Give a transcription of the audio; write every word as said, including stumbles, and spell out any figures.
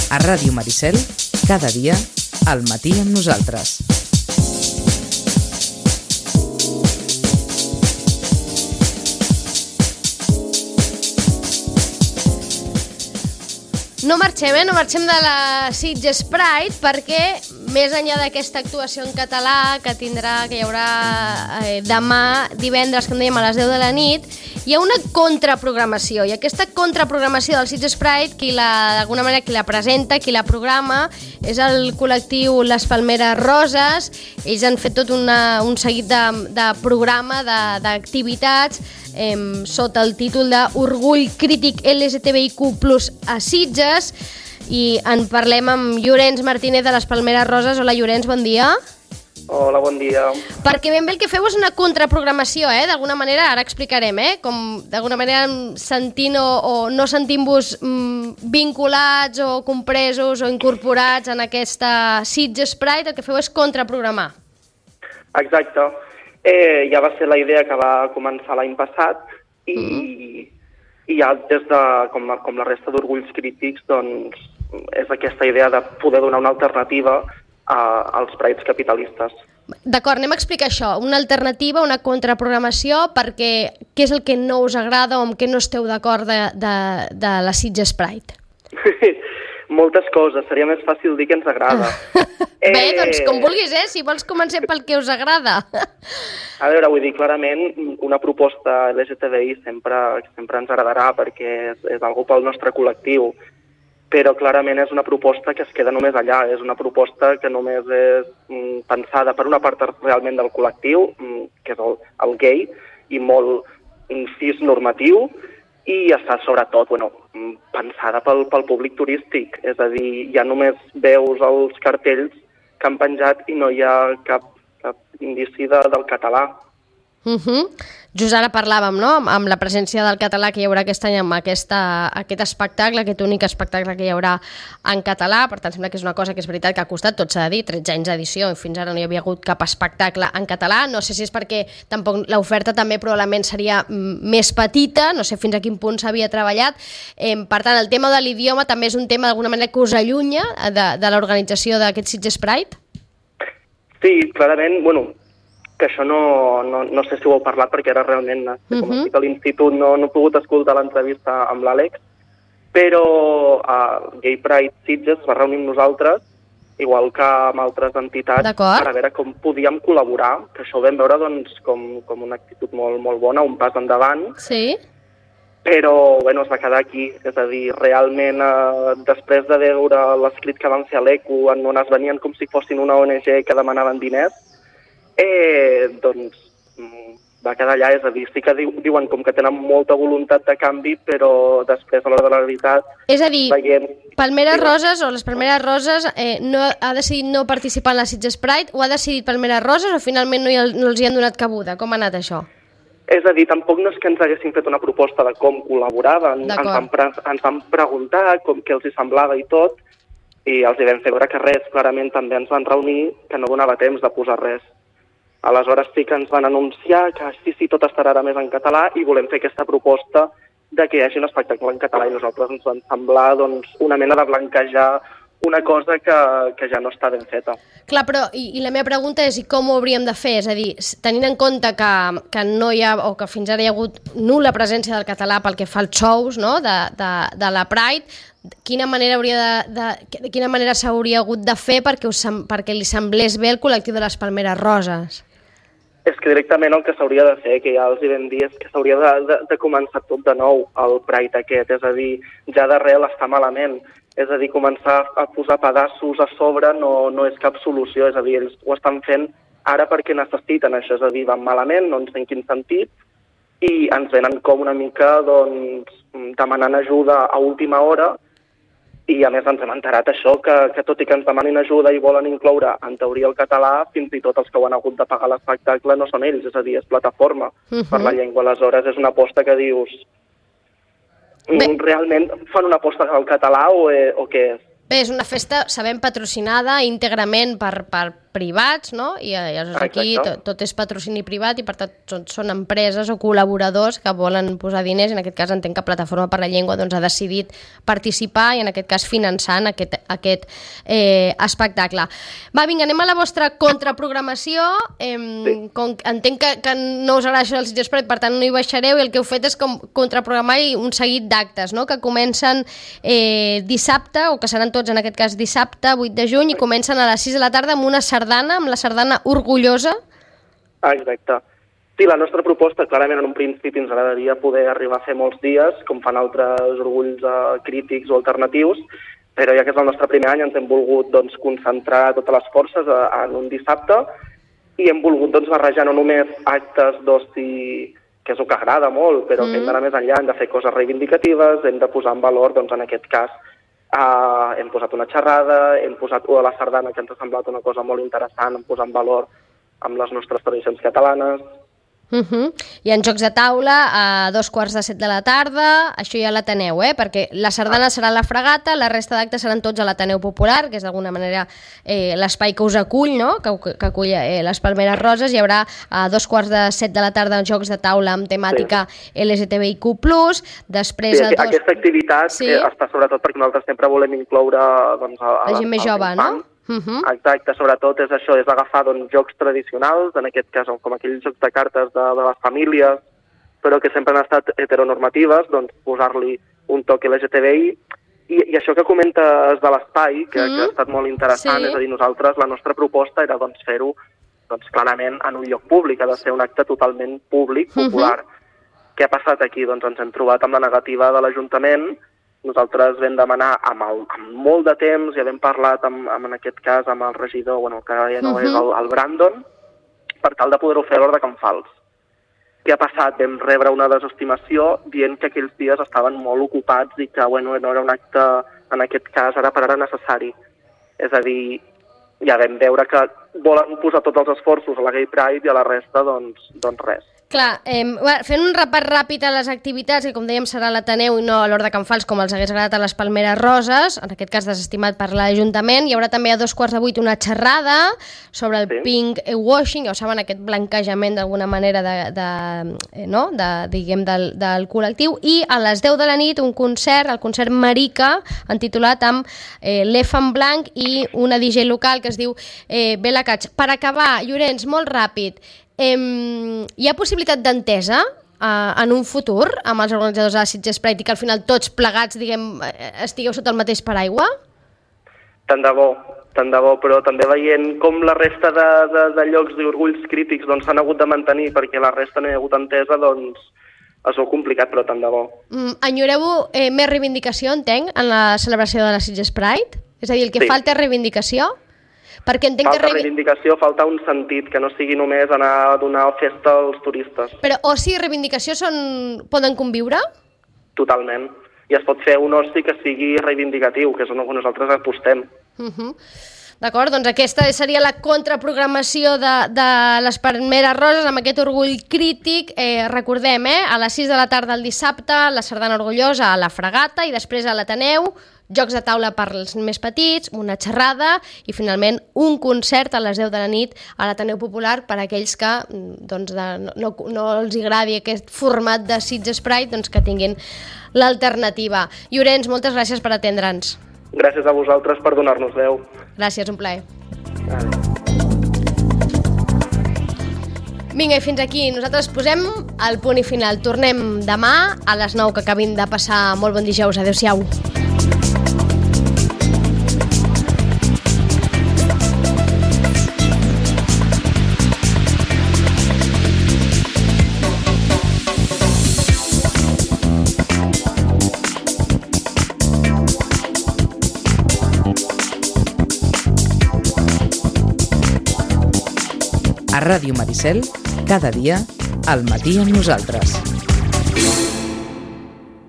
A Ràdio Maricel, cada dia, al matí amb nosaltres. No marxem, eh? No marxem de la Sitges Pride perquè més enllà d'aquesta actuació en català que tindrà, que hi haurà eh, demà, divendres, com dèiem, a les deu de la nit, hi ha una contraprogramació, i aquesta contraprogramació del Sitges Pride, qui la, d'alguna manera, qui la presenta, qui la programa, és el col·lectiu Les Palmeres Roses. Ells han fet tot una, un seguit de, de programa, de, d'activitats, eh, sota el títol de Orgull Crític L G T B I Q plus a Sitges, i en parlem amb Llorenç Martínez de Les Palmeres Roses. Hola, Llorenç, bon dia. Hola, bon dia. Perquè ben bé el que feu és una contraprogramació, eh? D'alguna manera, ara explicarem, eh? Com d'alguna manera sentint o, o no sentint-vos mm, vinculats o compresos o incorporats en aquesta Sitges Pride, el que feu és contraprogramar. Exacte. Eh, ja va ser la idea que va començar l'any passat i, mm-hmm. i ja des de, com, com la resta d'orgulls crítics, doncs és aquesta idea de poder donar una alternativa a, als prides capitalistes. D'acord, anem a explicar això, una alternativa, una contraprogramació, perquè què és el que no us agrada o amb què no esteu d'acord de, de, de la Sitges Pride? Moltes coses, seria més fàcil dir que ens agrada. eh... Bé, doncs com vulguis, eh? Si vols comencem pel que us agrada. A veure, vull dir, clarament, una proposta L G T B I sempre, sempre ens agradarà perquè és, és algo pel nostre col·lectiu, però clarament és una proposta que es queda només allà, és una proposta que només és mm, pensada per una part realment del col·lectiu, mm, que és el, el gay, i molt mm, cis normatiu, i està sobretot bueno, pensada pel, pel públic turístic, és a dir, ja només veus els cartells que han penjat i no hi ha cap, cap indici de, del català. Uh-huh. Just ara parlàvem, no?, amb la presència del català que hi haurà aquest any amb aquesta, aquest espectacle, aquest únic espectacle que hi haurà en català. Per tant, sembla que és una cosa que és veritat que ha costat, tot s'ha de dir, tretze anys d'edició, i fins ara no hi havia hagut cap espectacle en català. No sé si és perquè tampoc l'oferta també probablement seria més petita, no sé fins a quin punt s'havia treballat. Eh, per tant, el tema de l'idioma també és un tema d'alguna manera que us allunya de, de l'organització d'aquest Sitges Pride? Sí, clarament, bueno, que això no, no, no sé si ho heu parlat perquè ara realment, uh-huh. com estic a l'institut, no, no he pogut escoltar l'entrevista amb l'Àlex, però uh, Gay Pride Sitges va reunir amb nosaltres, igual que amb altres entitats, per a veure com podíem col·laborar, que això ho vam veure doncs, com, com una actitud molt, molt bona, un pas endavant, sí. Però bueno, es va quedar aquí, és a dir, realment eh, després de veure l'escrit que van fer a l'E C U, en on es venien com si fossin una O N G que demanaven diners, Eh, doncs va quedar allà, és a dir, sí que diu, diuen com que tenen molta voluntat de canvi, però després a l'hora de la veritat... És a dir, veiem... Palmeres Roses o les Palmeres Roses eh, no, ha decidit no participar en la Sitges Pride, o ha decidit Palmeres Roses o finalment no, hi, no els hi han donat cabuda? Com ha anat això? És a dir, tampoc no és que ens haguessin fet una proposta de com col·laboraven, ens van, pre ens van preguntar com, què els hi semblava i tot, i els hi vam fer veure que res, clarament també ens van reunir, que no donava temps de posar res. Aleshores sí que ens van anunciar que sí, sí, tot estarà ara més en català i volem fer aquesta proposta de que hi hagi un espectacle en català i nosaltres ens van semblar doncs, una mena de blanquejar una cosa que, que ja no està ben feta. Clar, però i, i la meva pregunta és i com ho hauríem de fer? És a dir, tenint en compte que, que no hi ha, o que fins ara hi ha hagut nul·la presència del català pel que fa als shows, no?, de, de, de la Pride, quina manera hauria de, de, de quina manera s'hauria hagut de fer perquè, us, perquè li semblés bé el col·lectiu de les Palmeres Roses? És que directament el que s'hauria de fer, que ja els hi vam dir, és que s'hauria de, de, de començar tot de nou el Pride aquest, és a dir, ja d'arrel està malament, és a dir, començar a posar pedaços a sobre no, no és cap solució, és a dir, ells ho estan fent ara perquè necessiten això, és a dir, van malament, no ens en quin sentit, i ens venen com una mica, doncs, demanant ajuda a última hora, i a més ens hem enterat això, que, que tot i que ens demanin ajuda i volen incloure en teoria el català, fins i tot els que ho han hagut de pagar l'espectacle no són ells, és a dir, és plataforma uh-huh. per la llengua. Aleshores és una aposta que dius, Bé. realment fan una aposta al català o, eh, o què és? Bé, és una festa, sabem, patrocinada íntegrament per, per, privats, no? I llavors aquí tot, tot és patrocini privat i per tant són, són empreses o col·laboradors que volen posar diners, en aquest cas entenc que Plataforma per la Llengua doncs, ha decidit participar i en aquest cas finançant aquest, aquest eh, espectacle. Va, vinga, anem a la vostra contraprogramació. Eh, sí. com, entenc que, que no us agrada això del Sitges Pride, per tant no hi baixareu, i el que heu fet és com contraprogramar un seguit d'actes, no? Que comencen eh, dissabte, o que seran tots en aquest cas dissabte, vuit de juny, i comencen a les sis de la tarda amb una sardana, amb la sardana Orgullosa. Ah, exacte. Sí, la nostra proposta, clarament, en un principi ens agradaria poder arribar a fer molts dies, com fan altres orgulls eh, crítics o alternatius, però ja que és el nostre primer any ens hem volgut doncs, concentrar totes les forces eh, en un dissabte i hem volgut doncs, barrejar no només actes d'oci, que és el que agrada molt, però mm. que hem d'anar més enllà, hem de fer coses reivindicatives, hem de posar en valor, doncs, en aquest cas, Uh, hem posat una xerrada, hem posat una de la sardana que ens ha semblat una cosa molt interessant, hem posat en valor amb les nostres tradicions catalanes. Uh-huh. I en jocs de taula a dos quarts de set de la tarda, això ja l'Ateneu, eh? Perquè la sardana serà a la Fragata, la resta d'actes seran tots a l'Ateneu Popular, que és d'alguna manera eh, l'espai que us acull, no? que, que acull eh, les Palmeres Roses. Hi haurà a dos quarts de set de la tarda jocs de taula amb temàtica sí. L G T B I Q plus, després sí, a dos... Aquesta activitat sí. està sobretot perquè nosaltres sempre volem incloure doncs, a, a la gent més jove, no? Uh-huh. Exacte, sobretot és això, és agafar doncs, jocs tradicionals, en aquest cas com aquells jocs de cartes de, de les famílies, però que sempre han estat heteronormatives, doncs posar-li un toc L G T B I. I, i això que comentes de l'espai, que, mm. que ha estat molt interessant, sí. és a dir, nosaltres, la nostra proposta era doncs, fer-ho doncs, clarament en un lloc públic, ha de ser un acte totalment públic, popular. Uh-huh. Què ha passat aquí? Doncs ens hem trobat amb la negativa de l'Ajuntament. Nosaltres vam demanar amb, el, amb molt de temps, ja vam parlat amb, amb, en aquest cas amb el regidor, bueno, que ja no uh-huh. és el, el Brandon, per tal de poder-ho fer a l'hora de Can Fals. Què ha passat? Vam rebre una desestimació dient que aquells dies estaven molt ocupats i que bueno, no era un acte, en aquest cas, ara per ara necessari. És a dir, ja vam veure que volen posar tots els esforços a la Gay Pride i a la resta, doncs, doncs res. Clar, eh, fent un repàs ràpid a les activitats, que com dèiem serà a l'Ateneu i no a l'Hort de Can Fals, com els hagués agradat a les Palmeres Roses, en aquest cas desestimat per l'Ajuntament. Hi haurà també a dos quarts de vuit una xerrada sobre el sí. pink washing, ja ho saben, aquest blanquejament d'alguna manera de, de, eh, no? de, diguem, del, del col·lectiu, i a les deu de la nit un concert, el concert Marica, entitulat amb eh, l'F en blanc i una D J local que es diu eh, Bela Catch. Per acabar, Llorenç, molt ràpid, Eh, hi ha possibilitat d'entesa eh, en un futur amb els organitzadors de la Sitges Pride i que al final tots plegats, diguem, estigueu sota el mateix paraigua? Tant de bo, tant de bo, però també veient com la resta de, de, de llocs d'orgulls crítics doncs, s'han hagut de mantenir perquè la resta no hi ha hagut entesa, doncs és molt complicat, però tant de bo. Mm, enyoreu eh, més reivindicació, entenc, en la celebració de la Sitges Pride? És a dir, el que sí. falta és reivindicació? Perquè entenc falta que reivindicació, falta un sentit, que no sigui només anar a donar festa als turistes. Però oci i reivindicació són... poden conviure? Totalment. I es pot fer un oci que sigui reivindicatiu, que és on nosaltres apostem. Uh-huh. D'acord, doncs aquesta seria la contraprogramació de, de les Palmeres Roses amb aquest orgull crític. Eh, recordem, eh, a les sis de la tarda el dissabte, la sardana Orgullosa a la Fragata i després a l'Ateneu, jocs de taula per als més petits, una xerrada i finalment un concert a les deu de la nit a l'Ateneu Popular per a aquells que doncs, de, no, no, no els agradi aquest format de Sitges Pride, doncs que tinguin l'alternativa. Llorenç, moltes gràcies per atendre'ns. Gràcies a vosaltres per donar-nos veu. Gràcies, un plaer. Adéu. Vinga, i fins aquí. Nosaltres posem el punt i final. Tornem demà a les nou, que acabin de passar molt bon dijous. Adéu-siau. A Ràdio Maricel, cada dia, al matí amb nosaltres.